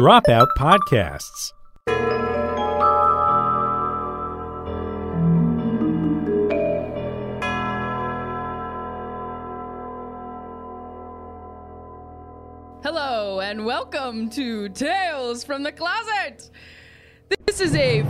Dropout Podcasts. Hello and welcome to Tales from the Closet. This is a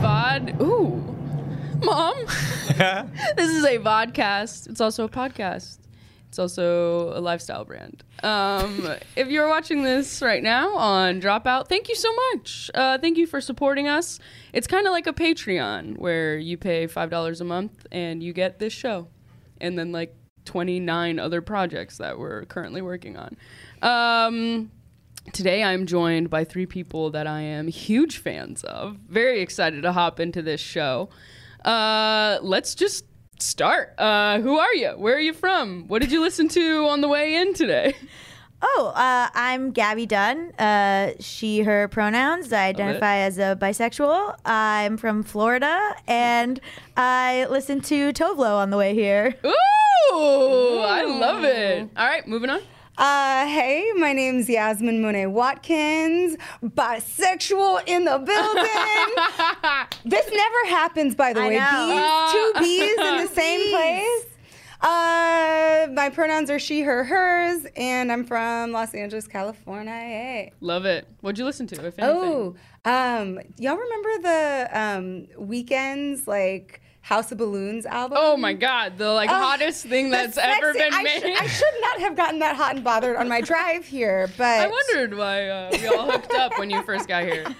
Mom. This is a vodcast. It's also a podcast. It's also a lifestyle brand. If you're watching this right now on Dropout, thank you so much. Thank you for supporting us. It's kind of like a Patreon where you pay $5 a month and you get this show. And then like 29 other projects that we're currently working on. Today I'm joined by three people that I am huge fans of. Very excited to hop into this show. Let's just start. Who are you? Where are you from? What did you listen to on the way in today? I'm Gabby Dunn. She, her pronouns. I identify as a bisexual. I'm from Florida, and I listened to Tovlo on the way here. Ooh, I love it. All right, moving on. Hey, my name's Yasmin Monet Watkins, bisexual in the building. This never happens, by the way. Two B's in the same place. My pronouns are she, her, hers, and I'm from Los Angeles, California. Love it. What'd you listen to, if anything? Y'all remember the Weeknd's, like, House of Balloons album? Oh my God, the hottest thing that's ever been made. I should not have gotten that hot and bothered on my drive here, but I wondered why we all hooked up when you first got here.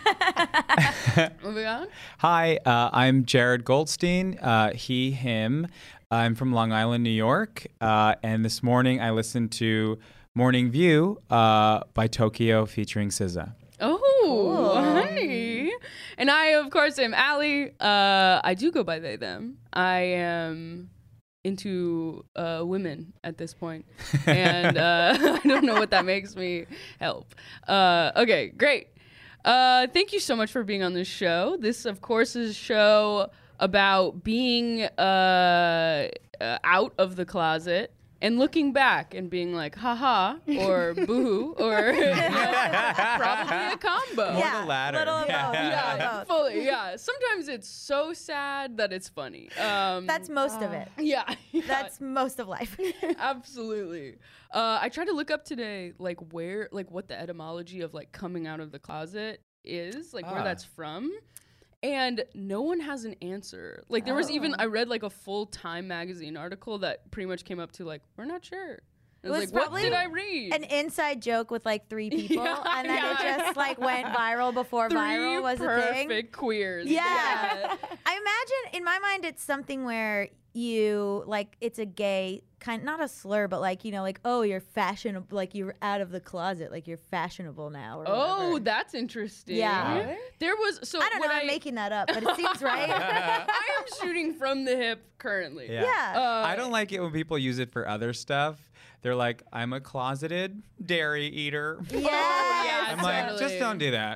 Moving on. Hi, I'm Jared Goldstein. He, him. I'm from Long Island, New York, and this morning I listened to Morning View by Tokyo featuring SZA. Oh, honey. And I, of course, am Allie. I do go by they, them. I am into women at this point. And I don't know what that makes me help. Okay, great. Thank you so much for being on this show. This, of course, is a show about being out of the closet and looking back and being like, haha, or boo, or probably a combo. More the latter. Little of both. Yeah, fully, yeah. Sometimes it's so sad that it's funny. That's most of it. Yeah. That's most of life. Absolutely. I tried to look up today, like, what the etymology of, like, coming out of the closet is, like, where that's from. And no one has an answer. Like, there was even, I read, like, a full Time magazine article that pretty much came up to, like, we're not sure. It was like, what did I read? An inside joke with, like, three people, and then it just, like, went viral before viral was a thing. Perfect queers. Yeah. I imagine, in my mind, it's something where you, like, it's a gay kind, not a slur, but like, you know, like, oh, you're fashionable, like you're out of the closet, like you're fashionable now. Or whatever. That's interesting. Yeah. Really? There was, so I don't know, I'm making that up, but it seems right. I am shooting from the hip currently. Yeah. I don't like it when people use it for other stuff. They're like, I'm a closeted dairy eater. Yes. I'm like, just don't do that.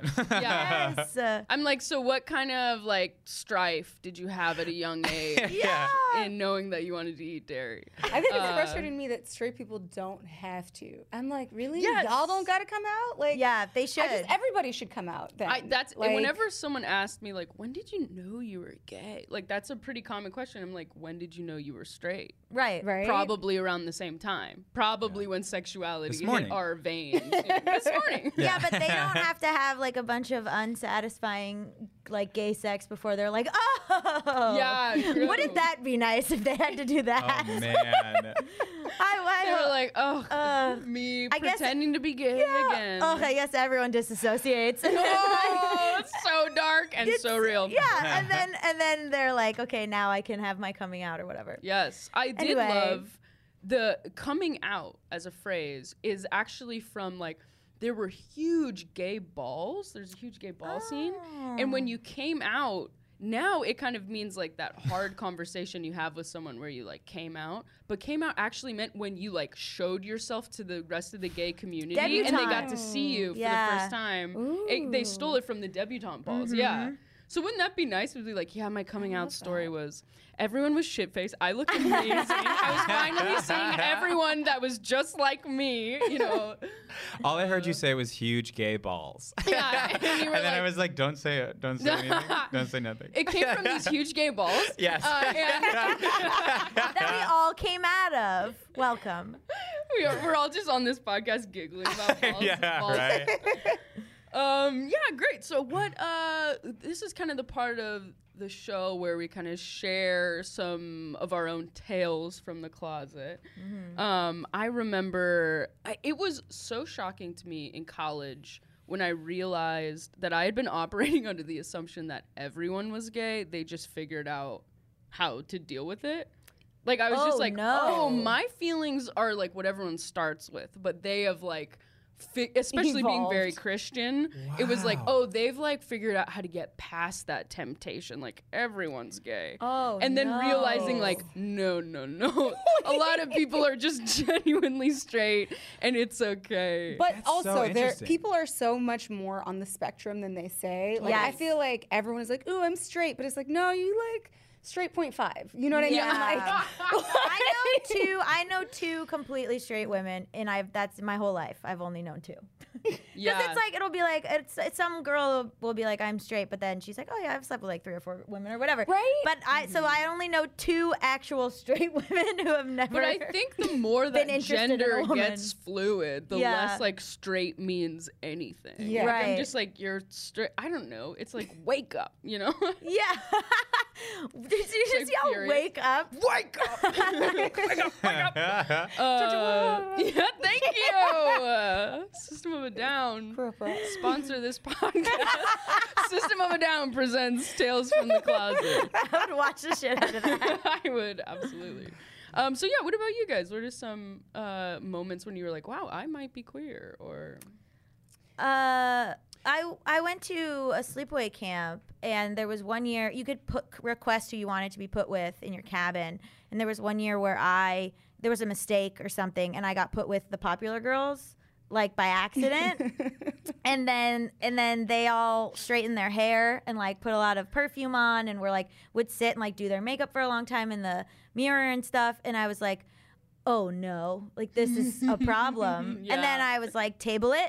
Yes. I'm like, so what kind of like strife did you have at a young age in knowing that you wanted to eat dairy? I think it's frustrating to me that straight people don't have to. I'm like, really? Yes. Y'all don't got to come out? Like, yeah, they should. Everybody should come out then. And whenever someone asked me, like, when did you know you were gay? Like, that's a pretty common question. I'm like, when did you know you were straight? Right. Probably around the same time. Probably when sexuality hit our veins. This morning. Yeah, but they don't have to have like a bunch of unsatisfying like gay sex before they're like, oh. Yeah, true. Wouldn't that be nice if they had to do that? Oh, man. They were like, me pretending to be gay again. Oh, I guess everyone disassociates. Oh, it's so dark and so real. Yeah, and then they're like, okay, now I can have my coming out or whatever. Yes, I did love the coming out as a phrase is actually from like, there were huge gay balls. There's a huge gay ball scene. And when you came out, now it kind of means like that hard conversation you have with someone where you like came out. But came out actually meant when you like showed yourself to the rest of the gay community and they got to see you for the first time. They stole it from the debutante balls. Yeah. So wouldn't that be nice? It would be like, yeah, my coming out story was everyone was shit-faced. I looked amazing. I was finally seeing everyone that was just like me, you know. All I heard you say was huge gay balls. Yeah. And, you were And then like, I was like, don't say it. Don't say anything. Don't say nothing. it came from these huge gay balls. Yes. That we all came out of. Welcome. We're all just on this podcast giggling about balls. Yeah, balls. right. Yeah, great. So what this is kind of the part of the show where we kind of share some of our own tales from the closet. I remember it was so shocking to me in college when I realized that I had been operating under the assumption that everyone was gay. They just figured out how to deal with it. Like I was just like, oh, my feelings are like what everyone starts with, but they have like especially being very Christian, it was like, oh, they've like figured out how to get past that temptation. Like everyone's gay. Oh, and then realizing like, no. A lot of people are just genuinely straight and it's okay. But That's also, so interesting. people are so much more on the spectrum than they say. Like, I Yes. feel like everyone is like, ooh, I'm straight. But it's like, no, you like straight 0.5. You know what I mean? Yeah. Like, I know two completely straight women, and that's my whole life. I've only known two. yeah. Because it's like it'll be like it's some girl will be like I'm straight, but then she's like, oh yeah, I've slept with like 3 or 4 women or whatever. Right? But I only know 2 actual straight women who have never. But I think the more that interested in a gender woman. gets fluid, the Yeah. less like straight means anything. Yeah. Like, Right. I'm just like, you're straight. I don't know. It's like, wake up, you know? Yeah. Did you just Like yell furious. wake up? Wake up! Yeah, thank you. System of a Down. Sponsor this podcast. System of a Down presents Tales from the Closet. I would watch the shit out of that. I would, absolutely. So yeah, what about you guys? What are some moments when you were like, wow, I might be queer? Or I went to a sleepaway camp, and there was one year you could request who you wanted to be put with in your cabin, and there was one year where there was a mistake or something, and I got put with the popular girls, like by accident, and then they all straightened their hair and like put a lot of perfume on, and would sit and like do their makeup for a long time in the mirror and stuff, and I was like, oh no, like this is a problem. Yeah. And then I was like, table it,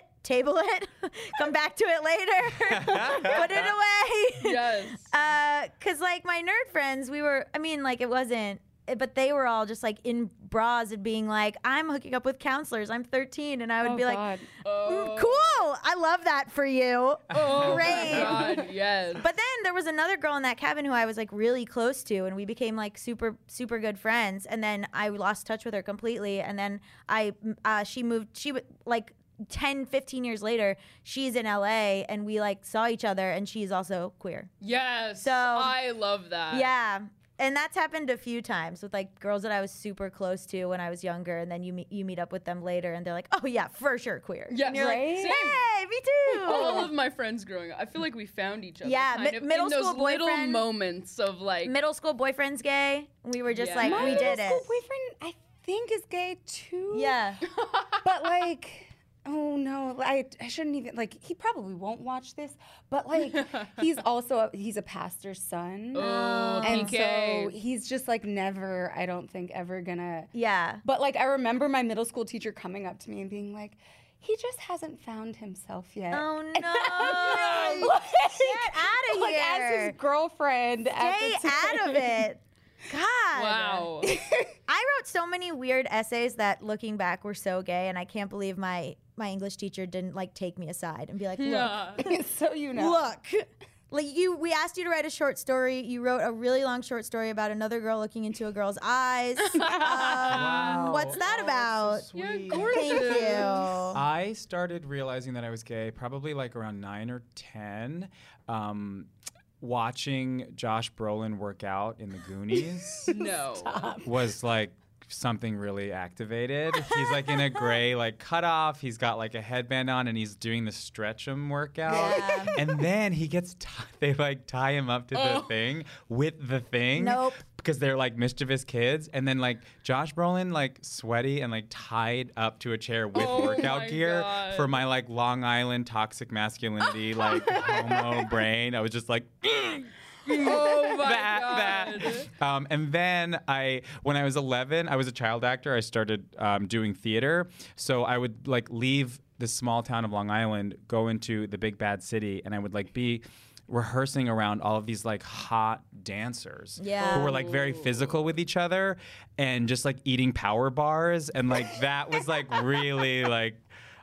come back to it later, put it away. yes. Cause like my nerd friends, it wasn't, but they were all just like in bras and being like, I'm hooking up with counselors. I'm 13. And I would be like, cool. I love that for you. Oh Great. my God, yes. But then there was another girl in that cabin who I was like really close to, and we became like super, super good friends. And then I lost touch with her completely. And then she moved, like 10, 15 years later, she's in LA, and we like saw each other, and she's also queer. Yes. So- I love that. Yeah. And that's happened a few times with like girls that I was super close to when I was younger, and then you meet up with them later, and they're like, "Oh yeah, for sure, queer." Yeah, and you're right? like, Same. "Hey, me too." All of my friends growing up, I feel like we found each other. Yeah, kind of middle in those school little boyfriend. moments of like. Middle school boyfriend's gay. We were just Yeah. like, My we did middle it. school boyfriend, I think, is gay too. Yeah. But like, oh no, I shouldn't even, like, he probably won't watch this, but like, he's a pastor's son. Oh, And PK. so he's just like never, I don't think, ever gonna. Yeah. But like, I remember my middle school teacher coming up to me and being like, he just hasn't found himself yet. Oh And I'm no. like, Get out of like, here. as his girlfriend. Stay out of it. God. Wow. I wrote so many weird essays that looking back were so gay, and I can't believe my English teacher didn't like take me aside and be like, look, Yeah. So you know. look. Like we asked you to write a short story. You wrote a really long short story about another girl looking into a girl's eyes. What's that about? Yeah, Sweet. gorgeous. Thank you. I started realizing that I was gay probably like around 9 or 10. Watching Josh Brolin work out in the Goonies No. was like something really activated. He's like in a gray like cutoff. He's got like a headband on and he's doing the stretch-em workout. Yeah. And then he gets they like tie him up to the thing with the thing. Nope. Because they're like mischievous kids. And then like Josh Brolin like sweaty and like tied up to a chair with workout gear for my like Long Island toxic masculinity like homo brain. I was just like Oh my God. that. And then when I was 11, I was a child actor. I started doing theater. So I would like leave the small town of Long Island, go into the big bad city, and I would like be rehearsing around all of these like hot dancers who were like very physical with each other and just like eating power bars. And like that was like really like,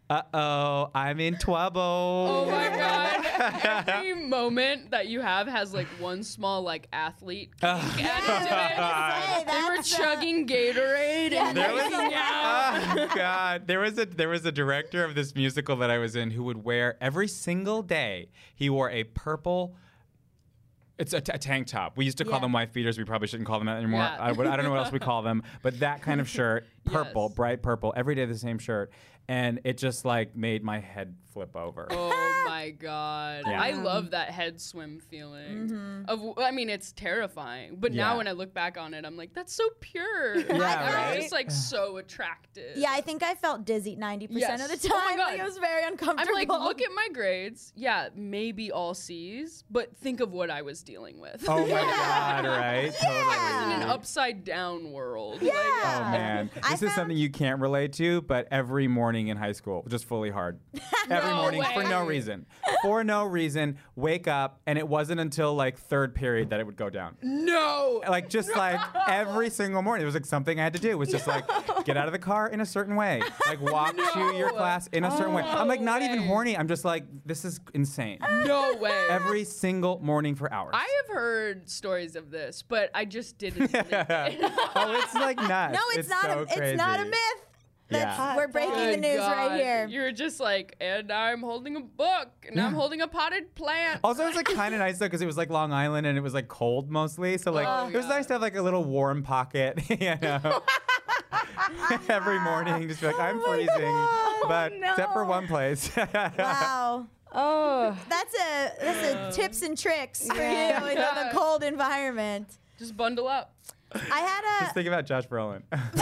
I'm in trouble. Oh my God. Every moment that you have has like one small like athlete added to it. They were chugging Gatorade and making out. Oh God. There was a director of this musical that I was in who would wear every single day, he wore a purple it's a tank top. We used to call them wife beaters. We probably shouldn't call them that anymore. Yeah. I don't know what else we call them. But that kind of shirt, purple, bright purple, every day the same shirt. And it just like made my head flip over. Oh my God. Yeah. I love that head swim feeling. I mean, it's terrifying. But now when I look back on it, I'm like, that's so pure. right? It's like so attractive. Yeah, I think I felt dizzy 90% of the Oh my time. God. Like, it was very uncomfortable. I'm like, look at my grades. Yeah, maybe all C's, but think of what I was dealing with. Oh my God, right? Totally. I was in an upside down world. Yeah. Oh man, this is something you can't relate to, but every morning in high school, just fully hard. Every morning way. for no reason. For no reason, wake up, and it wasn't until like third period that it would go down. No. Like just like every single morning, it was like something I had to do. It was just like get out of the car in a certain way, like walk to your class in a certain way. I'm like not even horny. I'm just like this is insane. No way. Every single morning for hours. I have heard stories of this, but I just didn't believe it. Oh, it's like nuts. no, it's not. So It's not a crazy. myth. That's, Yeah. We're breaking the Good news God. right here. You're just like, and I'm holding a book, and I'm holding a potted plant. Also, it was like kind of nice though because it was like Long Island and it was like cold mostly. So like it was nice to have like a little warm pocket, you know. Every morning, just be like I'm freezing, but except for one place. Wow. Oh, That's a tips and tricks for you in a cold environment. Just bundle up. I had Just think about Josh Brolin.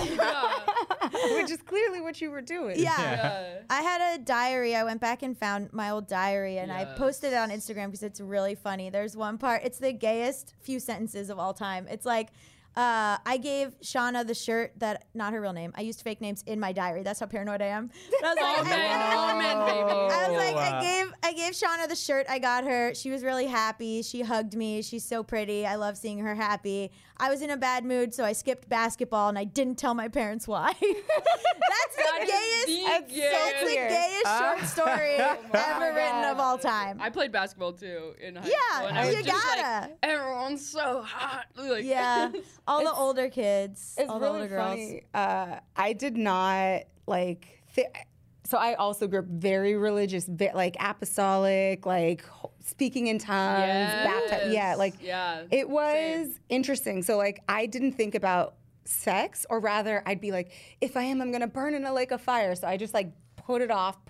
which is clearly what you were doing. Yeah. I had a diary. I went back and found my old diary and I posted it on Instagram because it's really funny. There's one part, it's the gayest few sentences of all time. It's like, I gave Shauna the shirt that, not her real name. I used fake names in my diary. That's how paranoid I am. But I was like, all men, baby. I was like, I gave Shauna the shirt I got her. She was really happy. She hugged me. She's so pretty. I love seeing her happy. I was in a bad mood, so I skipped basketball and I didn't tell my parents why. That's the gayest. That's the gayest short story ever written of all time. I played basketball too in high Yeah, school. And I was you just gotta. like, everyone's so hot. Like, Yeah, all the older kids, It's all the really older girls. funny. I did not like. So I also grew up very religious, like apostolic, like speaking in tongues, baptized. Yeah, like it was interesting. So like I didn't think about sex, or rather, I'd be like, if I am, I'm gonna burn in a lake of fire. So I just like put it off,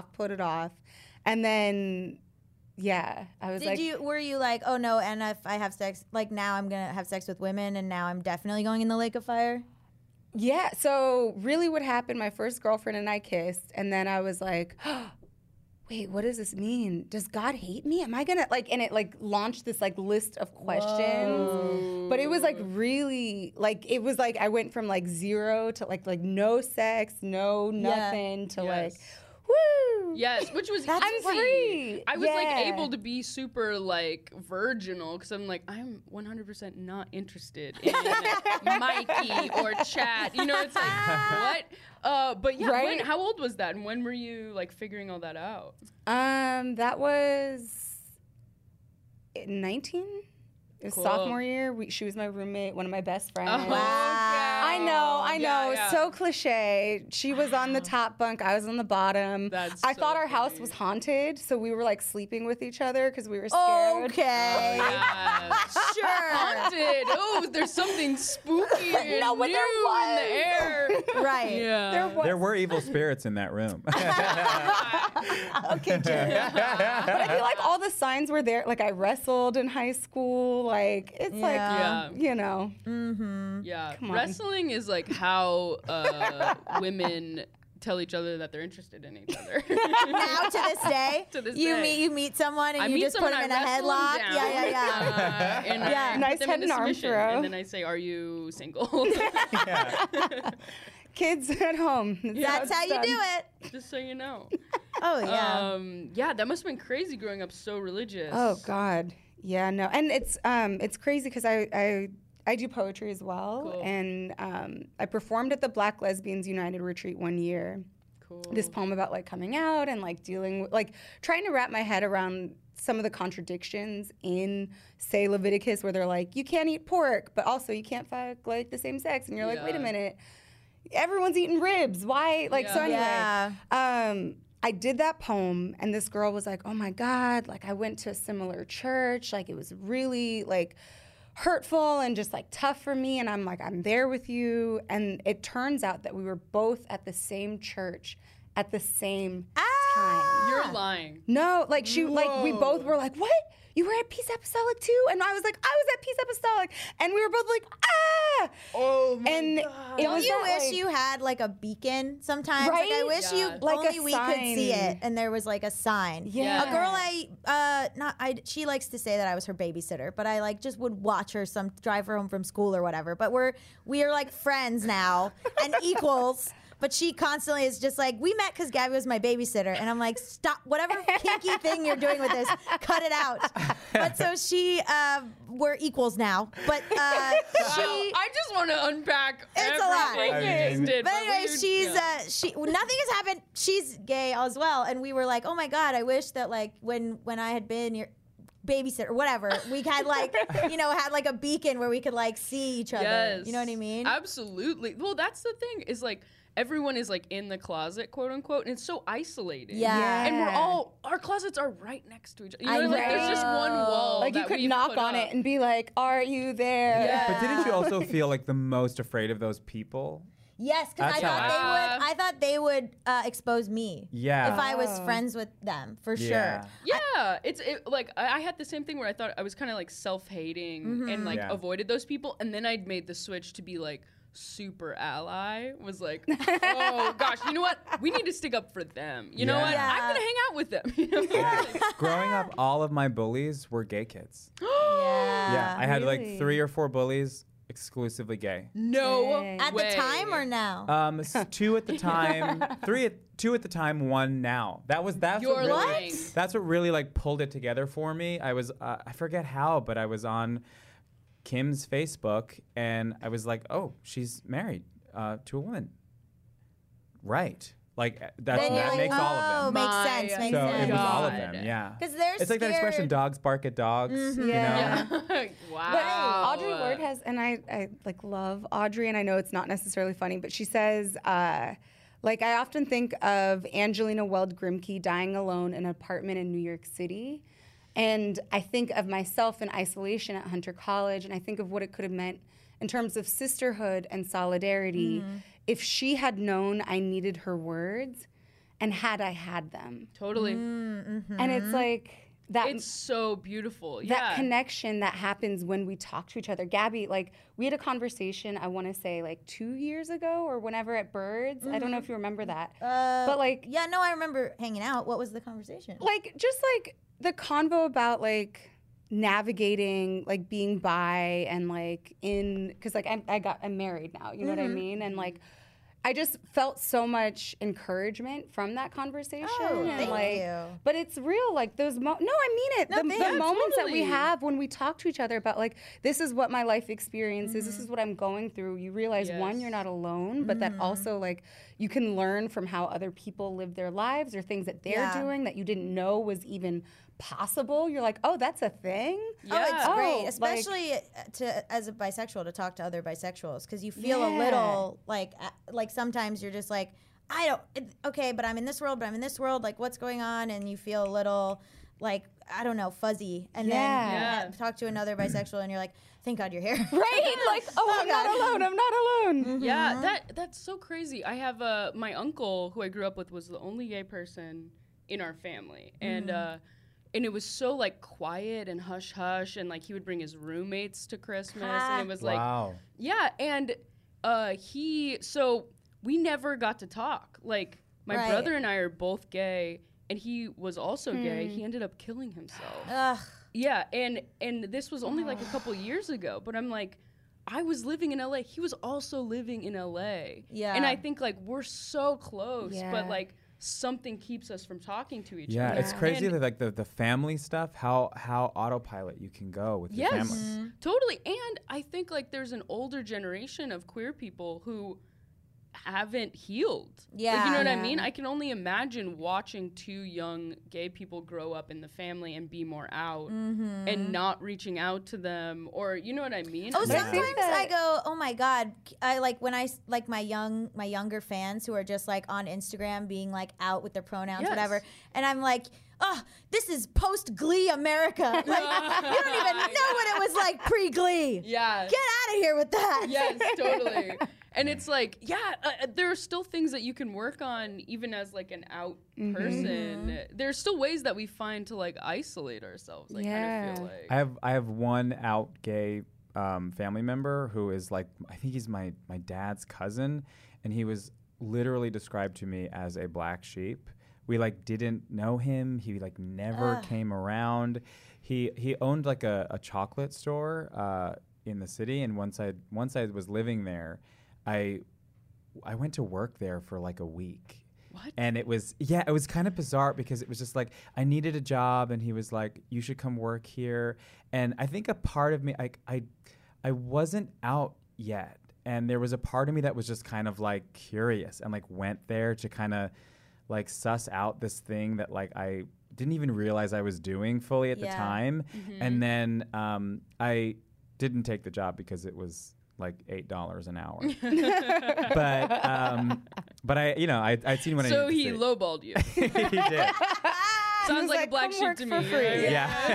and then. Yeah, I was Were you like, oh no, and if I have sex, like now I'm gonna have sex with women, and now I'm definitely going in the lake of fire? Yeah, so really what happened, my first girlfriend and I kissed, and then I was like, oh, wait, what does this mean? Does God hate me? Am I gonna, like, and it like launched this like list of questions. Whoa. But it was like really, like, it was like I went from like zero to like no sex, no nothing to like, woo! Yes, which was That's easy. free. I was like able to be super like virginal because I'm like I'm 100% not interested in Mikey or Chad. You know, it's like what? But yeah, Right? how old was that, and when were you like figuring all that out? That was 19. It was Cool. sophomore year. She was my roommate, one of my best friends. Oh, wow. I I know. yeah. So cliche. She was on the top bunk. I was on the bottom. That's I so thought our house funny. was haunted, so we were like sleeping with each other because we were scared. Okay. Yes. Sure. Haunted. Oh, there's something spooky and No, but new there was. in the air. Right. Yeah. There were evil spirits in that room. Okay, Jared. But I feel like all the signs were there. Like I wrestled in high school. Like it's Yeah. like, you know. Yeah. Come on. Wrestling is like how women tell each other that they're interested in each other. Now to this day, To this you day. meet someone and I you meet just put someone, them in a I wrestle headlock. them Yeah. down, and Yeah. I Nice put them head into and arm submission, throw. and then I say, "Are you single?" Kids at home. That's how you do it. Just so you know. Oh yeah. Yeah, that must have been crazy growing up so religious. Oh God, yeah, no, and it's crazy because I do poetry as well, Cool. and I performed at the Black Lesbians United retreat one year. Cool. This poem about like coming out and like dealing with like trying to wrap my head around some of the contradictions in say Leviticus where they're like you can't eat pork but also you can't fuck like the same sex and you're like wait a Yeah. minute, everyone's eating ribs, why like so anyway. Yeah. I did that poem and this girl was like, oh my God, like I went to a similar church. Like it was really like hurtful and just like tough for me. And I'm like, I'm there with you. And it turns out that we were both at the same church at the same time. You're lying. No, like she, like we Whoa. both were like, what? You were at Peace Apostolic too? And I was like, I was at Peace Apostolic. And we were both like, ah! Oh my and God. it Don't was you that, wish like- you had like a beacon sometimes? Like I Right? wish Yeah. you Like a only we could see sign. it and there was like a sign. Yeah. A girl she likes to say that I was her babysitter, but I like just would watch her drive her home from school or whatever. But we are like friends now and equals. But she constantly is just like, we met because Gabby was my babysitter. And I'm like, stop, whatever kinky thing you're doing with this, cut it out. But so we're equals now. But she, I just want to unpack It's a lot. everything you just did. but anyway, we- she's nothing has happened. She's gay as well. And we were like, oh my God, I wish that like when I had been your babysitter or whatever, we had like, had like a beacon where we could like see each other. Yes. You know what I mean? Absolutely. Well, that's the thing is like everyone is like in the closet, quote unquote, and it's so isolating. Yeah. And our closets are right next to each other. You I know, like there's just one know. wall. Like you that could we've knock put on up. it and be like, "Are you there?" Yeah. But didn't you also feel like the most afraid of those people? Yes, because I That's how thought they would expose me. Yeah. If I was friends with them, for Yeah. sure. Yeah, like I had the same thing where I thought I was kind of like self-hating and like Yeah. avoided those people, and then I'd made the switch to be like super ally. Was like, oh gosh, you know what? We need to stick up for them. You know what? Yeah. I'm gonna hang out with them. You know? Like, Growing up, all of my bullies were gay kids. Yeah. Yeah, I had really? like 3 or 4 bullies exclusively gay. no At way. the time or now? 2 at the time, 2 at the time, 1 now. That's You're what really, lying. that's what really like pulled it together for me. I was I forget how, but I was on Kim's Facebook and I was like, oh, she's married to a woman, right? Like Then you're that like, makes all of oh, them. makes My sense. Makes So sense. it was all of God. them, yeah. 'Cause they're it's like that expression, scared. dogs bark at dogs. You know? Yeah. Wow. But Audrey Ward has, and I like love Audrey, and I know it's not necessarily funny, but she says, like I often think of Angelina Weld Grimke dying alone in an apartment in New York City, and I think of myself in isolation at Hunter College, and I think of what it could have meant in terms of sisterhood and solidarity if she had known I needed her words, and had I had them. Totally. And it's like that. It's so beautiful. that Yeah. connection that happens when we talk to each other. Gabby, like we had a conversation, I want to say like 2 years ago or whenever at Birds. I don't know if you remember that. But like, Yeah, no, I remember hanging out. What was the conversation? like just like the convo about like navigating like being bi and like because like I'm married now, you know what I mean? And like I just felt so much encouragement from that conversation. Oh, and thank like, you. But it's real, like those no, I mean it. The yeah, moments that we totally. have when we talk to each other about like, this is what my life experience is, this is what I'm going through. You realize one, Yes. you're not alone, but that also like you can learn from how other people live their lives or things that they're Yeah. doing that you didn't know was even possible. You're like, oh, that's a thing. Oh, it's Oh, great, like- especially as a bisexual to talk to other bisexuals because you feel a little like sometimes you're just like okay, but I'm in this world, like what's going on, and you feel a little like I don't know, fuzzy, and then talk to another bisexual, and you're like, thank God you're here, Right? Like, I'm not alone. I'm not alone. Mm-hmm. Yeah, that's so crazy. I have my uncle who I grew up with was the only gay person in our family, and it was so like quiet and hush hush, and like he would bring his roommates to Christmas, and it was like, Wow. yeah, and so we never got to talk. Like my Right. brother and I are both gay, and he was also gay. He ended up killing himself. Ugh. Yeah, and this was only like a couple years ago, but I'm like, I was living in LA. He was also living in LA. Yeah. And I think like we're so close, Yeah. but like something keeps us from talking to each Yeah, other. it's crazy And- that like the family stuff, how autopilot you can go with your yes, family. totally. And I think like there's an older generation of queer people who haven't healed. Like, Yeah. you know what I Yeah. mean? I can only imagine watching two young gay people grow up in the family and be more out and not reaching out to them, or you know what I mean? Oh, But I think sometimes I that- go, oh my God. I like when I like my younger fans who are just like on Instagram being like out with their pronouns, Yes. whatever. And I'm like, oh, this is post Glee America. Like, you don't even know what it was like pre Glee. Yeah. Get out of here with that. Yes, totally. And it's like, there are still things that you can work on even as like an out person. There's still ways that we find to like isolate ourselves. I kind of feel like. I have one out gay family member who is like, I think he's my dad's cousin, and he was literally described to me as a black sheep. We like didn't know him. He like never came around. He owned like a chocolate store in the city, and once I was living there, I went to work there for like a week. What? And it was kind of bizarre because it was just like I needed a job, and he was like, you should come work here. And I think a part of me, I wasn't out yet, and there was a part of me that was just kind of like curious and like went there to kind of like suss out this thing that like I didn't even realize I was doing fully at the Yeah. time. And then I didn't take the job because it was like $8 an hour. but I'd seen what I So needed he to lowballed you. say. He did. Sounds was like a like, black "Come sheep work to for me. free." right?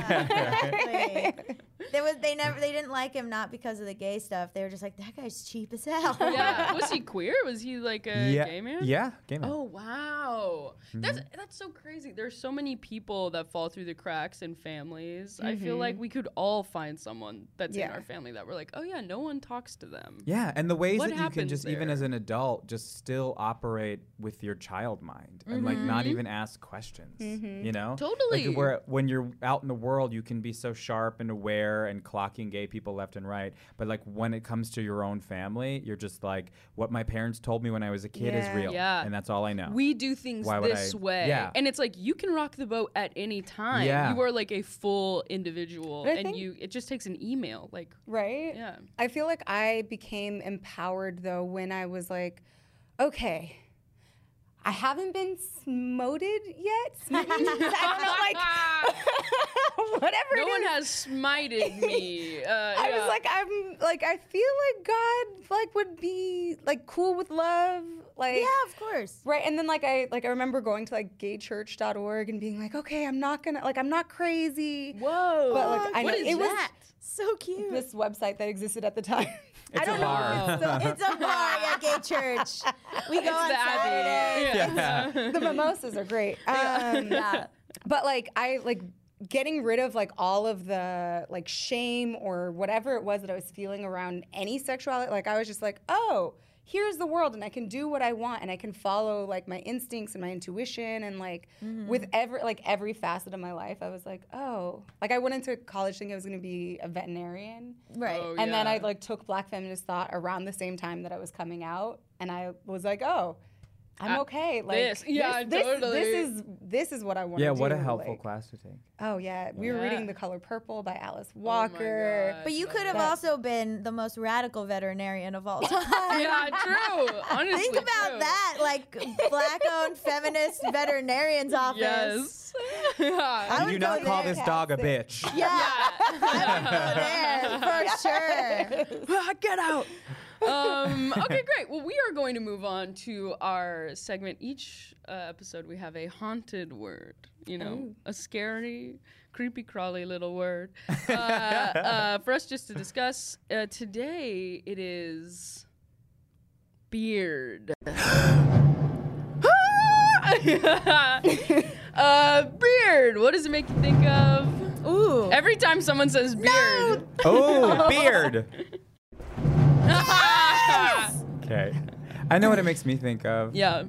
Yeah. They didn't like him not because of the gay stuff. They were just like, that guy's cheap as hell. Yeah. Was he queer? Was he like a gay man? Yeah, gay man. Oh wow, that's so crazy. There's so many people that fall through the cracks in families. I feel like we could all find someone that's in Yeah. our family that we're like, oh yeah, no one talks to them. Yeah, and the ways What that you can happens just, even there? as an adult, just still operate with your child mind and like not even ask questions. You know, Totally. Like where when you're out in the world, you can be so sharp and aware and clocking gay people left and right. But like when it comes to your own family, you're just like, what my parents told me when I was a kid is Yeah. real, Yeah. and that's all I know. We do things Why would this I- way. Yeah. And it's like you can rock the boat at any time. Yeah. You are like a full individual, But I and think- it just takes an email. Like, Right? Yeah. I feel like I became empowered though when I was like, okay, I haven't been smoted yet. Smitten? I don't know, like whatever. no it one is. has smited me. I was like, I feel like God like would be like cool with love. Like Yeah, of course. Right, and then I remember going to like gaychurch.org and being like, okay, I'm not crazy. whoa. But like, I what know is it was that? So cute. this website that existed at the time. It's a bar. It's a bar at gay church. We go on the Abbey. Saturday. Yeah. The mimosas are great. Yeah. But like I like getting rid of like all of the like shame or whatever it was that I was feeling around any sexuality. Like I was just like, oh, here's the world, and I can do what I want, and I can follow like my instincts and my intuition, and like with every facet of my life, I was like, oh, like I went into college thinking I was going to be a veterinarian, Right. Oh, and then yeah. I like took Black feminist thought around the same time that I was coming out, and I was like, oh, I'm okay. Like this. Yeah, totally. This is what I want. Yeah, to do. what a helpful like, class to take. Oh yeah, we were Yeah. reading The Color Purple by Alice Oh my Walker. God. But you could have also been the most radical veterinarian of all time. Yeah, true. Honestly, Think about true. that, like black-owned feminist veterinarian's office. Yes. I Do would not go call there. this dog a bitch. Yeah, I would go there for sure. Get out. Okay, great. Well, we are going to move on to our segment. Each episode, we have a haunted word. You know, a scary, creepy, crawly little word for us just to discuss. Today, it is beard. Beard. What does it make you think of? Ooh. Every time someone says beard. Oh, beard. Okay. I know what it makes me think of. Yeah.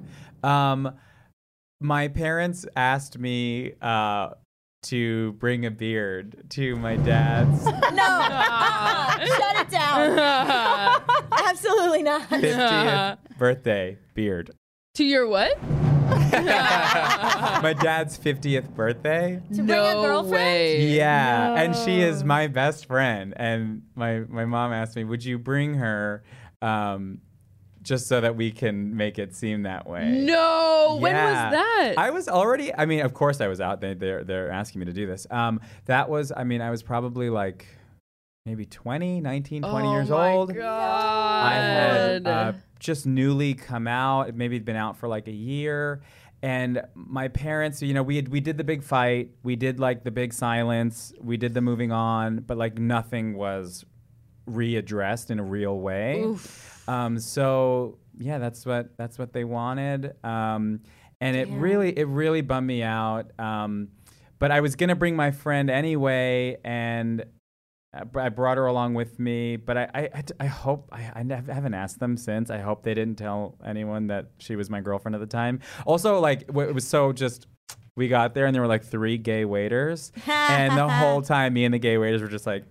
My parents asked me to bring a beard to my dad's No. Shut it down. Absolutely not. 50th birthday beard. To your what? My dad's 50th birthday. To bring a girlfriend? Way. Yeah, and she is my best friend. And my mom asked me, would you bring her just so that we can make it seem that way? No. When was Yeah. that? I was already, I mean, of course I was out. They're asking me to do this. That was, I mean, I was probably like maybe 20 years old. God. I had just newly come out. Maybe it'd been out for like a year. And my parents, you know, we did the big fight. We did like the big silence. We did the moving on, but like nothing was readdressed in a real way. Oof. So yeah, that's what they wanted. And it really bummed me out. But I was gonna bring my friend anyway, and I brought her along with me. But I hope I haven't asked them since. I hope they didn't tell anyone that she was my girlfriend at the time. Also, like it was so just. We got there and there were like 3 gay waiters, and the whole time me and the gay waiters were just like.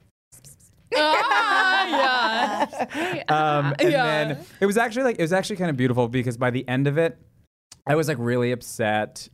And then it was actually kind of beautiful because by the end of it, I was like really upset.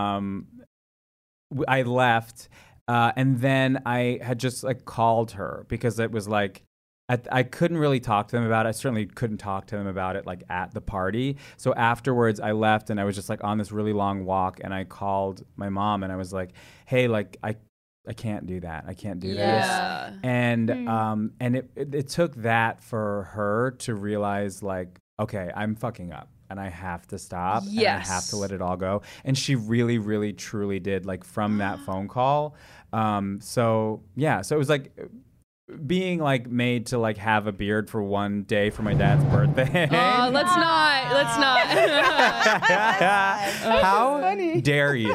I left, and then I had just like called her because it was like I couldn't really talk to them about it. I certainly couldn't talk to them about it like at the party. So afterwards, I left and I was just like on this really long walk, and I called my mom and I was like, "Hey, like I can't do that. I can't do this." And it took that for her to realize like, okay, I'm fucking up and I have to stop. Yes. And I have to let it all go. And she really, really, truly did, like from that phone call. So it was like being like made to like have a beard for one day for my dad's birthday. Let's not. How dare you?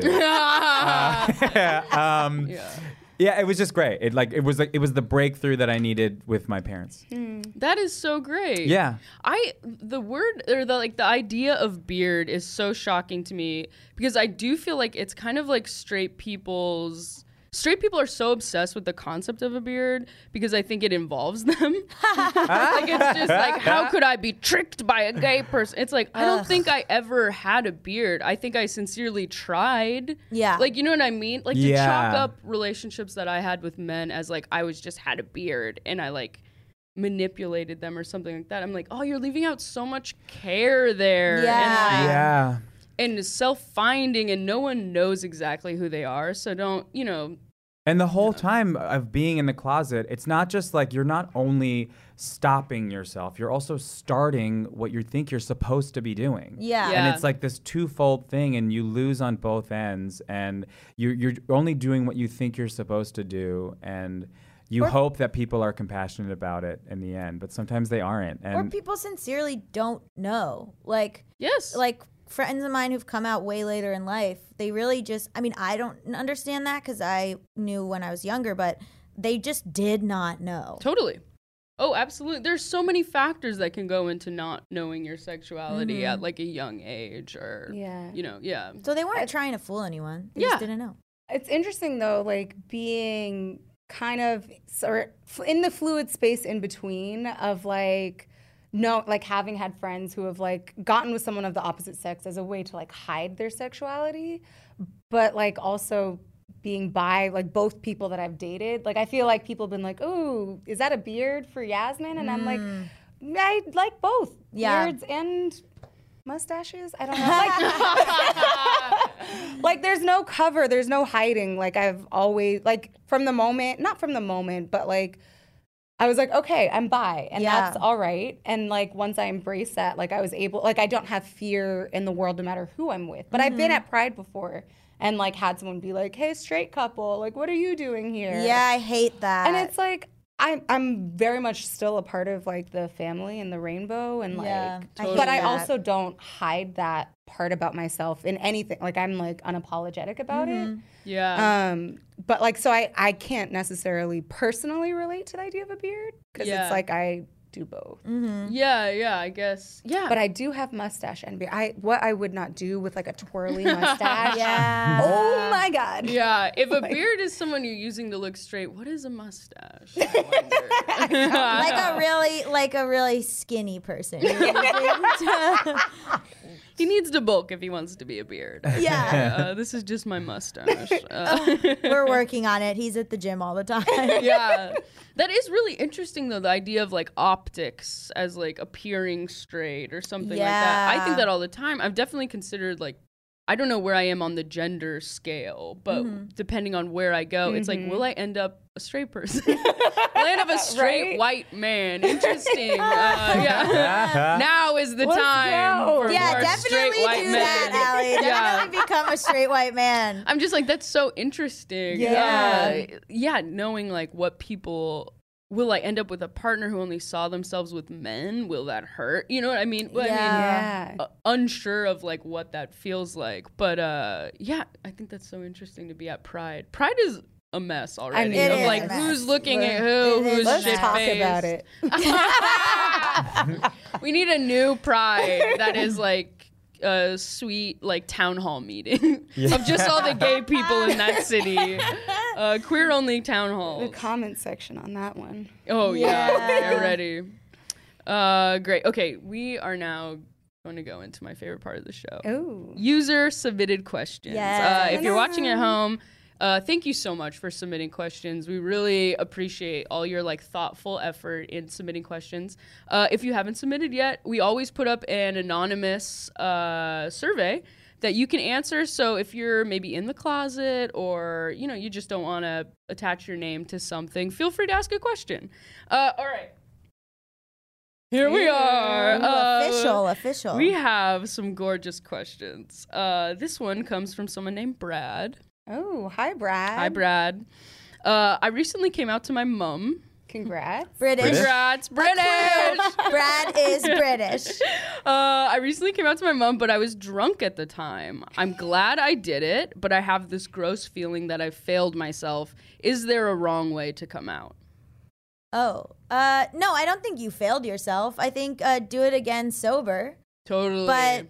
Yeah, it was just great. It was the breakthrough that I needed with my parents. That is so great. Yeah. The idea of beard is so shocking to me because I do feel like it's kind of like straight people are so obsessed with the concept of a beard because I think it involves them. Like it's just like, how could I be tricked by a gay person? It's like, I don't think I ever had a beard. I think I sincerely tried. Yeah. Like, you know what I mean? Like to chalk up relationships that I had with men as like, I just had a beard and I like manipulated them or something like that. I'm like, oh, you're leaving out so much care there. Yeah. And self-finding, and no one knows exactly who they are, so don't, you know. And the whole time of being in the closet, it's not just like you're not only stopping yourself, you're also starting what you think you're supposed to be doing. Yeah. And it's like this twofold thing, and you lose on both ends, and you're only doing what you think you're supposed to do, and you hope that people are compassionate about it in the end, but sometimes they aren't. And Or people sincerely don't know. Like, Yes. like friends of mine who've come out way later in life, they really just, I mean, I don't understand that because I knew when I was younger, but they just did not know. Totally. Oh, absolutely. There's so many factors that can go into not knowing your sexuality at like a young age or, you know, So they weren't trying to fool anyone. They Yeah. just didn't know. It's interesting though, like being kind of in the fluid space in between of like, no, like having had friends who have like gotten with someone of the opposite sex as a way to like hide their sexuality, but like also being bi, like both people that I've dated, like I feel like people have been like, oh, is that a beard for Yasmin? And I'm like, I like both beards and mustaches. I don't know. Like, there's no cover, there's no hiding. Like, I've always, like, not from the moment, but like, I was like, okay, I'm bi, and that's all right. And like, once I embraced that, like, I was able, like, I don't have fear in the world no matter who I'm with. But I've been at Pride before and like had someone be like, hey, straight couple, like, what are you doing here? Yeah, I hate that. And it's like, I'm very much still a part of like the family and the rainbow, and like, totally. but I also don't hide that part about myself in anything. Like, I'm like unapologetic about it. Yeah. But like, so I can't necessarily personally relate to the idea of a beard because it's like I do both. Yeah, I guess. Yeah. But I do have mustache and beard. What I would not do with like a twirly mustache. Yeah. Oh my God. Yeah, if a beard is someone you're using to look straight, what is a mustache? I like a really skinny person. He needs to bulk if he wants to be a beard. Yeah. This is just my mustache. We're working on it. He's at the gym all the time. Yeah. That is really interesting, though, the idea of like optics as like appearing straight or something like that. I think that all the time. I've definitely considered like, I don't know where I am on the gender scale, but depending on where I go, it's like, will I end up a straight person? Will I end up a straight white man? Interesting. Now is the time for more definitely straight white do men. that, Allie. Definitely become a straight white man. I'm just like, that's so interesting. Yeah. Knowing like what people... Will I end up with a partner who only saw themselves with men? Will that hurt? You know what I mean? Unsure of like what that feels like. But I think that's so interesting to be at Pride. Pride is a mess already. It of is like a mess. who's looking at who, who's Let's shit-faced. talk about it. We need a new Pride that is like a sweet like town hall meeting of just all the gay people in that city. Queer only town halls. The comment section on that one. Oh yeah, get ready. Great. Okay, we are now going to go into my favorite part of the show. Oh. User submitted questions. Yes. If you're watching at home, thank you so much for submitting questions. We really appreciate all your like thoughtful effort in submitting questions. If you haven't submitted yet, we always put up an anonymous survey that you can answer. So if you're maybe in the closet or, you know, you just don't want to attach your name to something, feel free to ask a question. All right. Here we are. Official. We have some gorgeous questions. This one comes from someone named Brad. Oh, hi, Brad. Hi, Brad. I recently came out to my mom. Congrats. British. Congrats, British. Brad is British. I recently came out to my mom, but I was drunk at the time. I'm glad I did it, but I have this gross feeling that I failed myself. Is there a wrong way to come out? No, I don't think you failed yourself. I think do it again sober. Totally.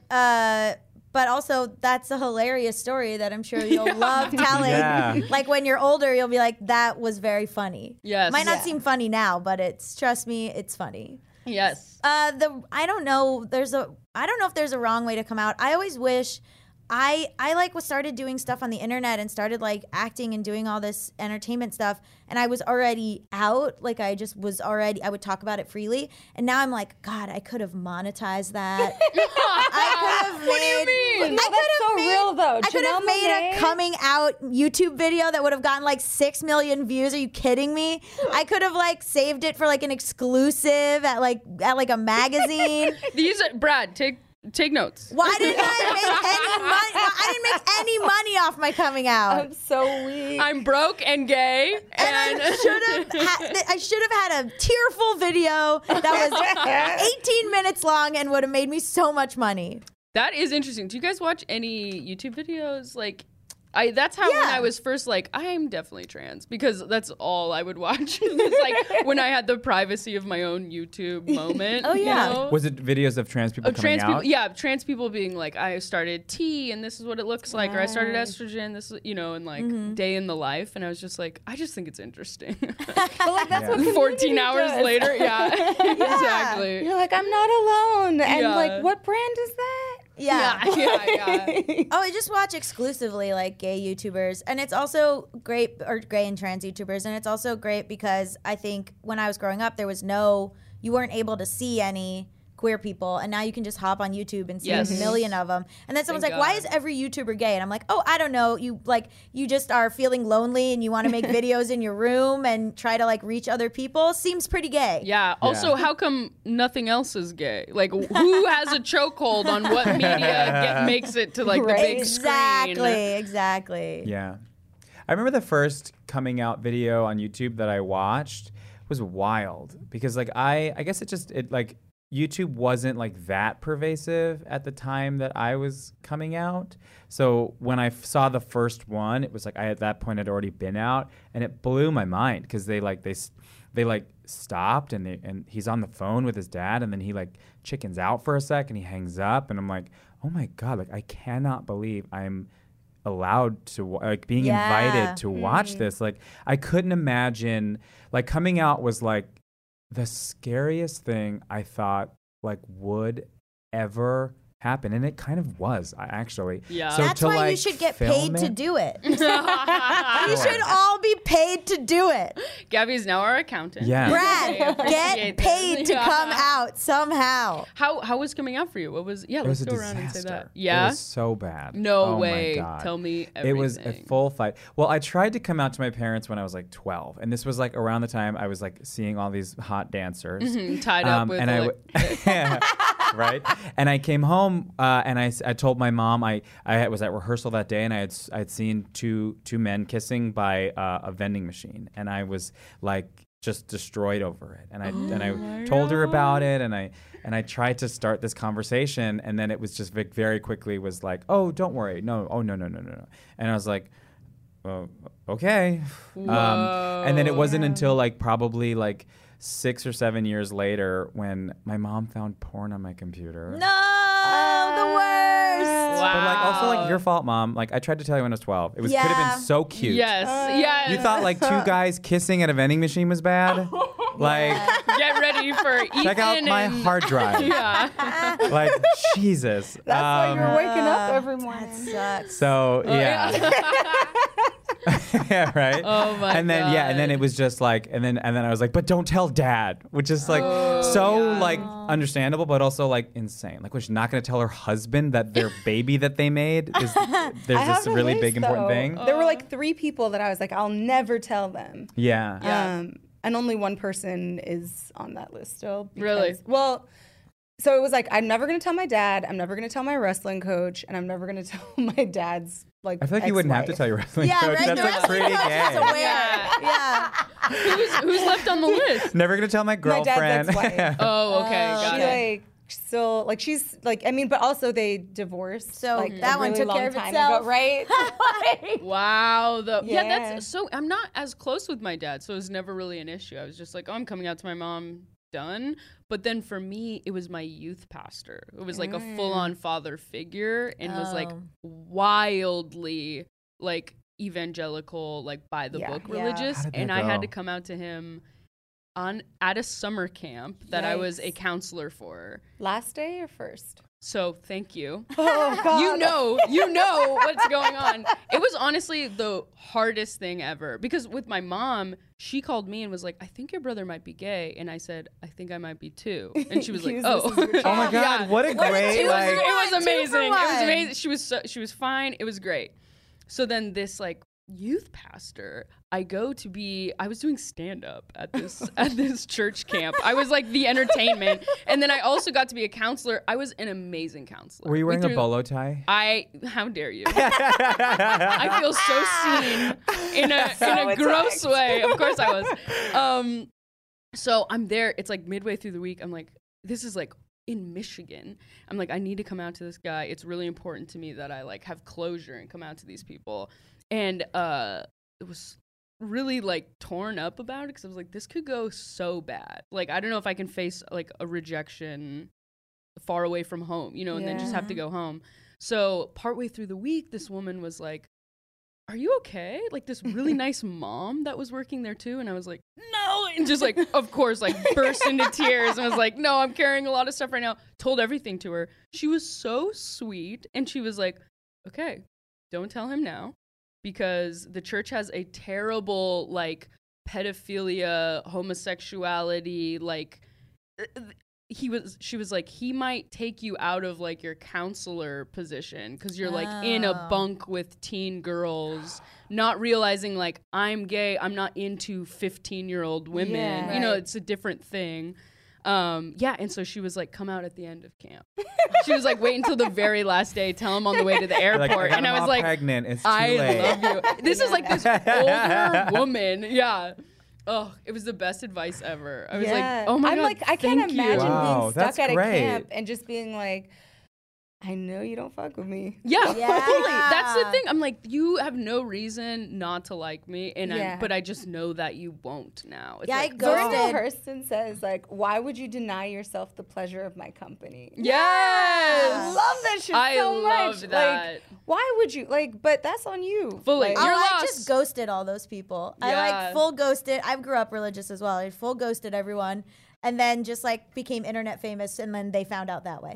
But also, that's a hilarious story that I'm sure you'll love telling. Yeah. Like, when you're older, you'll be like, that was very funny. Yes. Might not seem funny now, but trust me, it's funny. Yes. I don't know if there's a wrong way to come out. I always wish I like started doing stuff on the internet and started like acting and doing all this entertainment stuff, and I was already out. Like, I would talk about it freely, and now I'm like, God, I could have monetized that. What do you mean? No, that's so real, though. I could have made a coming out YouTube video that would have gotten like 6 million views. Are you kidding me? I could have like saved it for like an exclusive at like a magazine. Brad, take notes. Why didn't I make any money? I didn't make any money off my coming out. I'm so weak. I'm broke and gay, And I should have had a tearful video that was 18 minutes long and would have made me so much money. That is interesting. Do you guys watch any YouTube videos? Like, that's how when I was first like, I'm definitely trans, because that's all I would watch. It's like when I had the privacy of my own YouTube moment. Oh, yeah. You know? Was it videos of trans people coming trans out? people, yeah, trans people being like, I started T and this is what it looks like, or I started estrogen, this, you know, and like day in the life, and I was just like, I just think it's interesting. But like, that's what 14 hours does. later, exactly. You're like, I'm not alone. And like, what brand is that? Yeah. I just watch exclusively like gay YouTubers, and it's also great, or gay and trans YouTubers, and it's also great because I think when I was growing up, you weren't able to see any queer people, and now you can just hop on YouTube and see Yes. a million of them. And then someone's Thank like, "Why God. is every YouTuber gay?" And I'm like, "Oh, I don't know. You just are feeling lonely and you want to make videos in your room and try to like reach other people. Seems pretty gay." Yeah. Also, how come nothing else is gay? Like, who has a chokehold on what media makes it to like the big screen? Exactly. Yeah. I remember the first coming out video on YouTube that I watched was wild because like I guess it like YouTube wasn't like that pervasive at the time that I was coming out. So when I saw the first one, it was like I at that point had already been out, and it blew my mind because they stopped and he's on the phone with his dad, and then he like chickens out for a sec and he hangs up, and I'm like, oh my God, like I cannot believe I'm allowed to like being invited to watch this. Like I couldn't imagine, like coming out was like the scariest thing I thought like would ever happen, and it kind of was actually. Yeah. So That's to, why you like, should get film paid to it- do it. You should all be paid to do it. Gabby's now our accountant. Yeah. Brad, I appreciate get this. paid to come out somehow. How was coming out for you? What was? Yeah, It was let's a go around and say disaster. that. Yeah. It was so bad. No Oh way. My God. Tell me It everything. was a full fight. Well, I tried to come out to my parents when I was like 12, and this was like around the time I was like seeing all these hot dancers tied up with and right. And I came home and I told my mom I was at rehearsal that day, and I had seen two men kissing by a vending machine, and I was like just destroyed over it. And I told her about it, and I tried to start this conversation, and then it was just very quickly was like, oh, don't worry, no, oh no. And I was like, oh, okay. And then it wasn't until like probably like 6 or 7 years later when my mom found porn on my computer. No, the worst. Wow. But like also like your fault, Mom. Like I tried to tell you when I was 12. It could have Yeah. been so cute. Yes. Yes. You thought like two guys kissing at a vending machine was bad? Like Get ready for Ethan. check out my and- hard drive. Yeah. Like Jesus. That's why you're waking up every morning. Sucks. So yeah. Yeah, right. Oh my And then God. and then it was just like, and then I was like, but don't tell Dad, which is like like understandable, but also like insane. Like, was she not going to tell her husband that their baby that they made is I there's have this a really list, big important though. thing? There were like 3 people that I was like, I'll never tell them. Yeah. And only one person is on that list still. Really? Well, so it was like, I'm never going to tell my dad. I'm never going to tell my wrestling coach. And I'm never going to tell my dad's like I feel like you wouldn't have to ex-wife. tell your wrestling Yeah, coach. right. That's The like wrestling pretty coach is gay. aware. Yeah. Who's left on the list? Never gonna tell my My girlfriend. dad's ex-wife. Oh, okay. Got She it. like still like she's like, I mean, but also they divorced. So like, that a one really took long care of time itself. ago, right? Wow. Yeah, Yeah. that's so. I'm not as close with my dad, so it was never really an issue. I was just like, oh, I'm coming out to my mom. Done. But then for me, it was my youth pastor. It was like a full-on father figure, and was like Oh. wildly like evangelical, like by the book Yeah. religious. How did that And I had go? to come out to him at a summer camp that I was a Yikes. counselor for. Last day or first? So thank you. Oh God. You know what's going on. It was honestly the hardest thing ever because with my mom, she called me and was like, I think your brother might be gay. And I said, I think I might be too. And she was like, Use oh. this as your Oh my God, Yeah. what a It was great two for like. one. It was Two for amazing. It was one. amazing. She was fine. It was great. So then this like youth pastor, I was doing stand up at this church camp. I was like the entertainment, and then I also got to be a counselor. I was an amazing counselor. Were you wearing a threw- bolo tie? How dare you? I feel so seen in a gross way. Of course I was. So I'm there. It's like midway through the week. I'm like, this is like in Michigan. I'm like, I need to come out to this guy. It's really important to me that I like have closure and come out to these people. And it was really like torn up about it because I was like, this could go so bad. Like, I don't know if I can face like a rejection far away from home, and then just have to go home. So partway through the week, this woman was like, are you okay? Like this really nice mom that was working there too. And I was like, no. And just like, of course, like burst into tears and was like, no, I'm carrying a lot of stuff right now. Told everything to her. She was so sweet. And she was like, okay, don't tell him now because the church has a terrible like pedophilia, homosexuality, like she was like, he might take you out of like your counselor position because you're like in a bunk with teen girls, not realizing like I'm gay, I'm not into 15-year-old women. Yeah. You know, it's a different thing. And so she was like, come out at the end of camp. She was like, wait until the very last day, tell him on the way to the airport. Like, and I was like, pregnant. It's too I late. love you. This is like this older woman. Yeah. Oh, it was the best advice ever. I was like, oh my I'm God, like, I can't thank you. imagine Wow, being that's stuck at great. a camp and just being like, I know you don't fuck with me. Yeah, Yeah. fully. That's the thing. I'm like, you have no reason not to like me, and Yeah. but I just know that you won't now. It's Yeah, like, I ghosted. Zora Hurston says, like, why would you deny yourself the pleasure of my company? I yes, love that shit I so love much. that. Like, why would you? Like, but that's on you. Fully. Like, Oh, You're I lost. just ghosted all those people. I Yeah. like full ghosted. I grew up religious as well. I full ghosted everyone, and then just like became internet famous, and then they found out that way.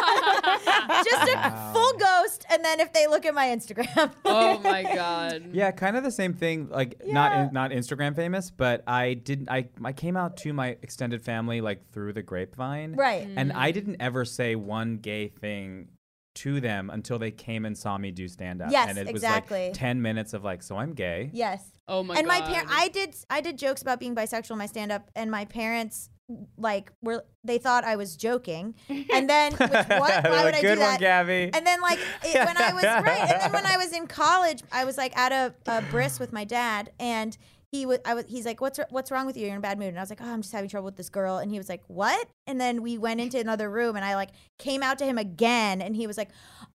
Just a full ghost, and then if they look at my Instagram, Oh my God. Yeah, kind of the same thing. Like not Instagram famous, but I came out to my extended family like through the grapevine, right? And I didn't ever say one gay thing to them until they came and saw me do stand up. Yes, and it exactly. was like 10 minutes of like, so I'm gay. Yes. Oh my And God. my parents, I did jokes about being bisexual in my stand up, and my parents like they thought I was joking, and then which, what? Why would I do Good that? one, Gabby. And then when I was right, and then when I was in college, I was like at a bris with my dad, and he's like, what's wrong with you? You're in a bad mood. And I was like, oh, I'm just having trouble with this girl. And he was like, what? And then we went into another room, and I like came out to him again, and he was like,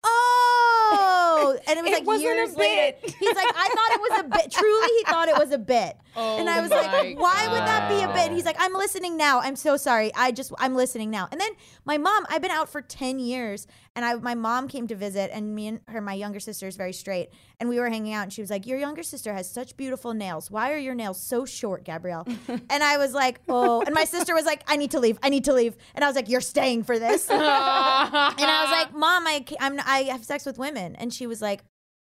oh, and it was It like wasn't years a later. bit. He's like, I thought it was a bit. Truly, he thought it was a bit. Oh And I was my like, why would that be a bit? God. He's like, I'm listening now. I'm so sorry. I'm listening now. And then my mom, I've been out for 10 years, and my mom came to visit, and me and her, my younger sister is very straight, and we were hanging out, and she was like, your younger sister has such beautiful nails. Why are your nails so short, Gabrielle? And I was like, oh. And my sister was like, I need to leave. And I was like, you're staying for this. And I was like, Mom, I have sex with women. And she was like,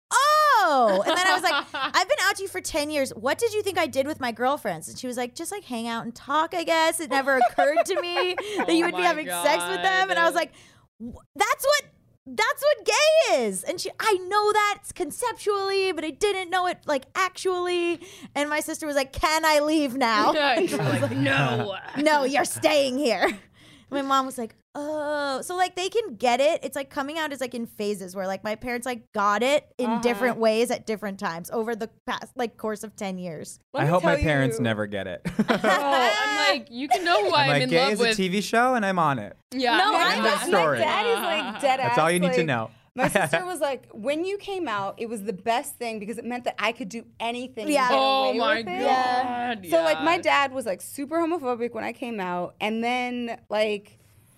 oh. And then I was like, I've been out to you for 10 years. What did you think I did with my girlfriends? And she was like, just like hang out and talk, I guess. It never occurred to me that you would be my having sex with them. And I was like, that's what gay is. And I know that conceptually, but I didn't know it like actually. And my sister was like, can I leave now? Yeah, you're like, no. No, you're staying here. My mom was like, oh. So like they can get it. It's like coming out is like in phases where like my parents like got it in different ways at different times over the past like course of 10 years. I hope my parents never get it. I'm like, you can know who I'm like, in gay love is with. a TV show, and I'm on it. Yeah. No, End of story. My dad is like dead ass. That's all you need to like, know. My sister was like, when you came out, it was the best thing because it meant that I could do anything. Yeah. And get Oh away my with it. God. So like my yeah. dad was like super homophobic when I came out, and then like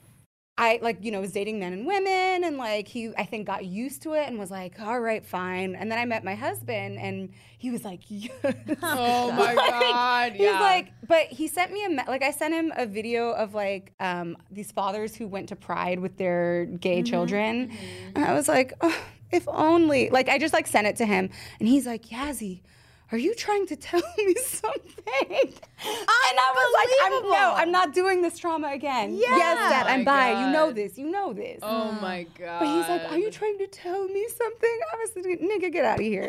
I like was dating men and women, and like he I think got used to it and was like, all right, fine. And then I met my husband, and he was like, yes. Oh my God. He's Yeah. like, but he sent me I sent him a video of like these fathers who went to Pride with their gay children, and I was like, oh, if only. Like I just like sent it to him, and he's like, Yazzie, are you trying to tell me something? And I was like, I'm not doing this trauma again. Yeah. Yes, Dad, I'm Oh my bi. You know God. this. You know this. Oh my God. But he's like, are you trying to tell me something? I was like, nigga, get out of here.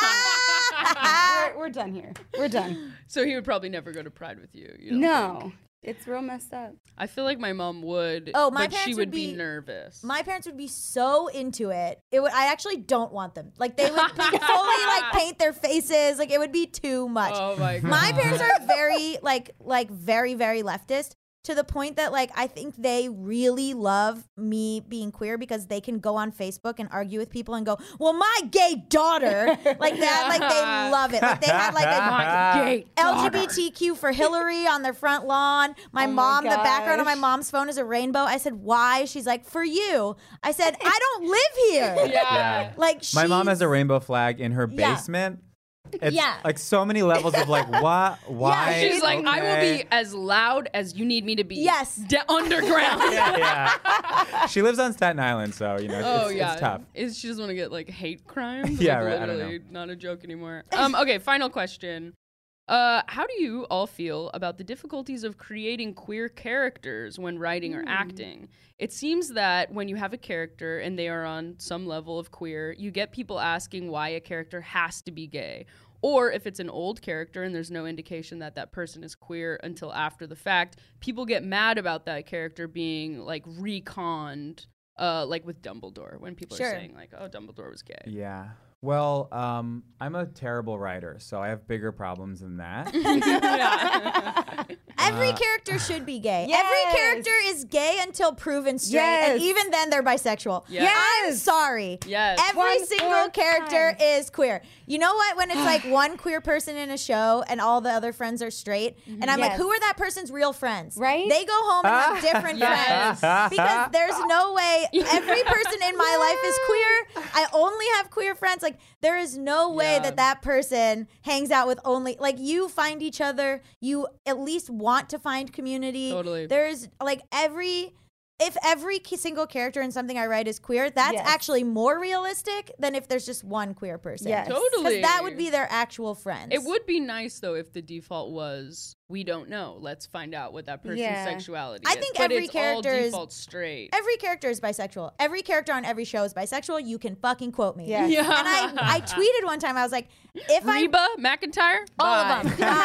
We're done here. We're done. So he would probably never go to Pride with you. You don't think? No, it's real messed up. I feel like my mom would. Oh, my but she parents would would be be- nervous. My parents would be so into it. I actually don't want them. Like they would fully like paint their faces. Like it would be too much. Oh my God. My parents are very like very very leftist to the point that like I think they really love me being queer because they can go on Facebook and argue with people and go, "Well, my gay daughter," like that. Like they love it. Like they had like a gay LGBTQ for Hillary on their front lawn. My Oh my mom, the background on my gosh. mom's phone is a rainbow. I said, "Why?" She's like, "For you." I said, "I don't live here." Yeah. Like My mom has she's- a rainbow flag in her Yeah. basement. It's Yeah. like so many levels of like what, why. She's like, I will okay. be as loud as you need me to be. Yes. Underground. Yeah. She lives on Staten Island, so Oh it's, yeah, it's tough. She doesn't want to get like hate crimes. Yeah, Like, right, I don't Literally, not a joke anymore. Okay, final question. How do you all feel about the difficulties of creating queer characters when writing or acting? It seems that when you have a character and they are on some level of queer, you get people asking why a character has to be gay. Or if it's an old character and there's no indication that that person is queer until after the fact, people get mad about that character being like reconned, like with Dumbledore, when people are saying like, oh, Dumbledore was gay. Yeah. Well, I'm a terrible writer, so I have bigger problems than that. Every character should be gay. Yes. Every character is gay until proven straight, and even then they're bisexual. Yes. I'm sorry. Yes. Every single character is queer. You know what? When it's like one queer person in a show and all the other friends are straight, and I'm like, who are that person's real friends? Right? They go home and have different friends because there's no way every person in my life is queer. I only have queer friends. Like, there is no way that person hangs out with only, like, you find each other, you at least want to find community. Totally. There's like if every single character in something I write is queer, that's actually more realistic than if there's just one queer person. Yes. Totally. Because that would be their actual friends. It would be nice, though, if the default was, we don't know. Let's find out what that person's sexuality is. I think but every it's character all is default straight. Every character is bisexual. Every character on every show is bisexual. You can fucking quote me. Yes. Yeah. And I tweeted one time, I was like, if Reba McEntire? all Bye. of them. Bye.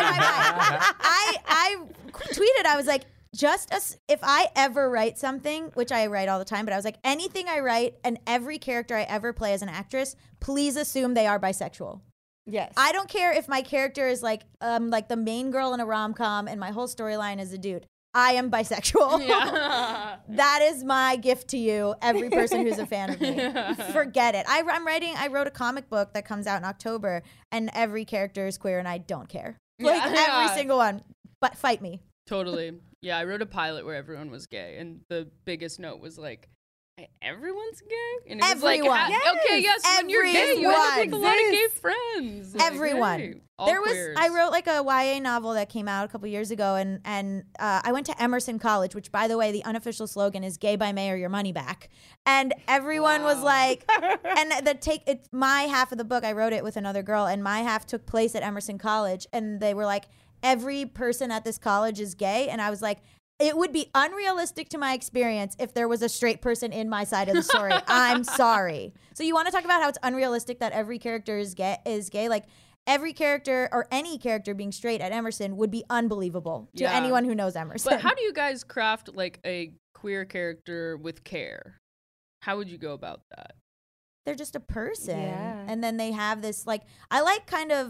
I tweeted, I was like, if I ever write something, which I write all the time, but I was like, anything I write and every character I ever play as an actress, please assume they are bisexual. Yes. I don't care if my character is like the main girl in a rom-com and my whole storyline is a dude. I am bisexual. Yeah. That is my gift to you, every person who's a fan of me. Forget it. I wrote a comic book that comes out in October, and every character is queer, and I don't care. Like, every single one. But fight me. Totally. Yeah, I wrote a pilot where everyone was gay, and the biggest note was like, everyone's gay? And it was like, Everyone. okay, yes, when you're gay, you end up with a lot of gay friends. Like, Everyone. hey, all There was queers. I wrote like a YA novel that came out a couple years ago, and I went to Emerson College, which, by the way, the unofficial slogan is "Gay by May or your money back." And everyone was like, and it's my half of the book. I wrote it with another girl, and my half took place at Emerson College, and they were like, every person at this college is gay, and I was like, it would be unrealistic to my experience if there was a straight person in my side of the story. I'm sorry. So you want to talk about how it's unrealistic that every character is gay? Like, every character or any character being straight at Emerson would be unbelievable to anyone who knows Emerson. But how do you guys craft like a queer character with care? How would you go about that? They're just a person. Yeah. And then they have this, like, I like kind of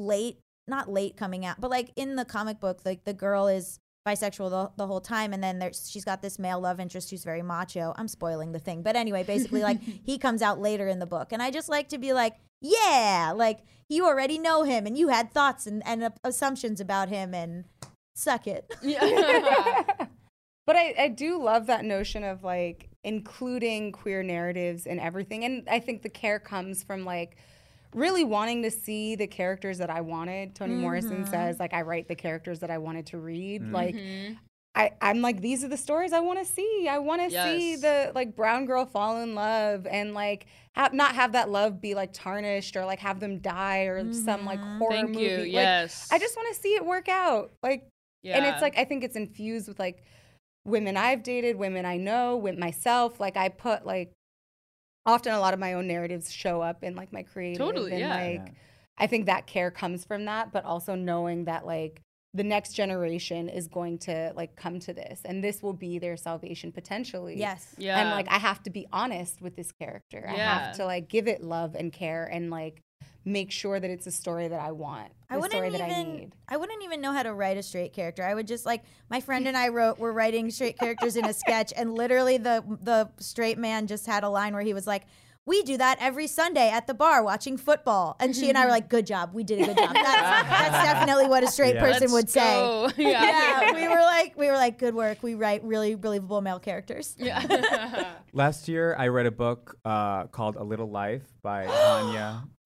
not late coming out, but like in the comic book, like the girl is bisexual the whole time, and then she's got this male love interest who's very macho. I'm spoiling the thing, but anyway, basically, like, he comes out later in the book, and I just like to be like, yeah, like, you already know him, and you had thoughts and assumptions about him, and suck it. Yeah. But I do love that notion of like including queer narratives in everything, and I think the care comes from like really wanting to see the characters that I wanted. Toni Morrison says, like, I write the characters that I wanted to read. Like, I'm like, these are the stories I want to see. I want to see the, like, brown girl fall in love and, like, not have that love be, like, tarnished or, like, have them die or some, like, horror movie. Thank you, Like, yes. I just want to see it work out. Like, and it's, like, I think it's infused with, like, women I've dated, women I know, with myself. Like, I put, like, often a lot of my own narratives show up in like my creative. Totally, and yeah. like I think that care comes from that, but also knowing that like the next generation is going to like come to this, and this will be their salvation potentially. Yes. Yeah. And like I have to be honest with this character. I have to like give it love and care and like make sure that it's a story that I want. I wouldn't even know how to write a straight character. I would just like, my friend and I were writing straight characters in a sketch, and literally the straight man just had a line where he was like, we do that every Sunday at the bar watching football. And she and I were like, good job. We did a good job. That's definitely what a straight person would say. Yeah. We were like, good work. We write really believable male characters. Yeah. Last year, I read a book called A Little Life by Hanya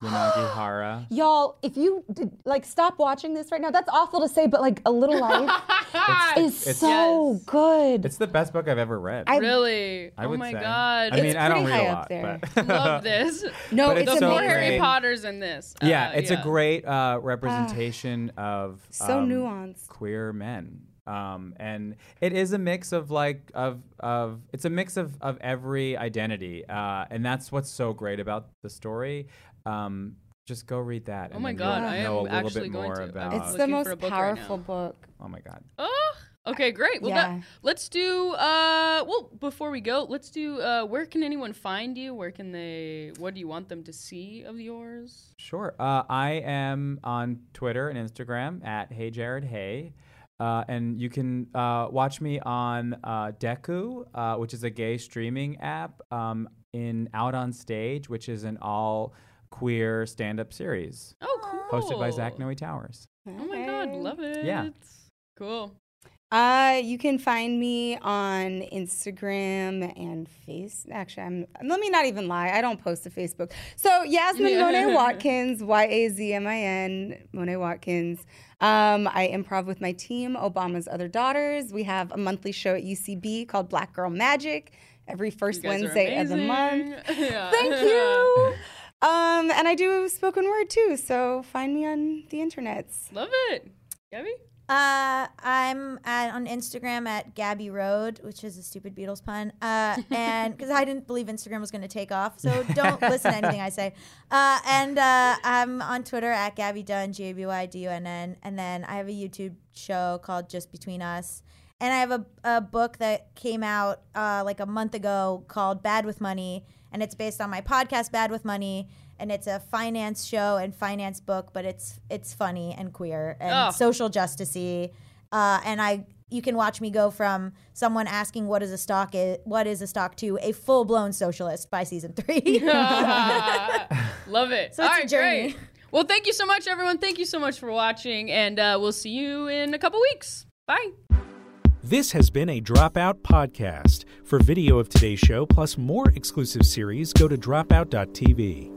Unagi Hara. Y'all, if you stop watching this right now, that's awful to say, but like A Little Life is so good. It's the best book I've ever read. Really? I would my say. God. I mean, I don't pretty read high a up lot, there. but Love this. No, But it's it's The so more amazing. Harry great. Potters in this. It's a great representation of So nuanced. queer men. And it is a mix of it's a mix of every identity. And that's what's so great about the story. Just go read that. Oh and my then God, you'll I am know a little actually bit going more to. about. It's the looking most for a book right powerful now. book. Oh my God. Oh, okay, great. Well, Yeah. let's do. Before we go, let's do. Where can anyone find you? What do you want them to see of yours? Sure. I am on Twitter and Instagram at Hey Jared Hey. And you can watch me on Deku, which is a gay streaming app, in Out on Stage, which is an all queer stand-up series Oh, cool. hosted by Zach Noe Towers. Oh my God, love it. Yeah. Cool. You can find me on Instagram and Actually, let me not even lie. I don't post to Facebook. So Yasmin Monet Watkins, YAZMIN, Monet Watkins. I improv with my team, Obama's Other Daughters. We have a monthly show at UCB called Black Girl Magic every first You guys are Wednesday of the month. Yeah. Thank you. And I do spoken word too, so find me on the internets. Love it. Gabby? I'm on Instagram at Gabby Road, which is a stupid Beatles pun, and because I didn't believe Instagram was going to take off, so don't listen to anything I say. And I'm on Twitter at Gabby Dunn, GABYDUNN, and then I have a YouTube show called Just Between Us, and I have a book that came out like a month ago called Bad with Money, and it's based on my podcast Bad with Money. And it's a finance show and finance book, but it's funny and queer and social justice-y. And you can watch me go from someone asking what is a stock to a full-blown socialist by season 3. Love it. So it's All a right, journey. great. Well, thank you so much, everyone. Thank you so much for watching, and we'll see you in a couple weeks. Bye. This has been a Dropout podcast. For video of today's show, plus more exclusive series, go to dropout.tv.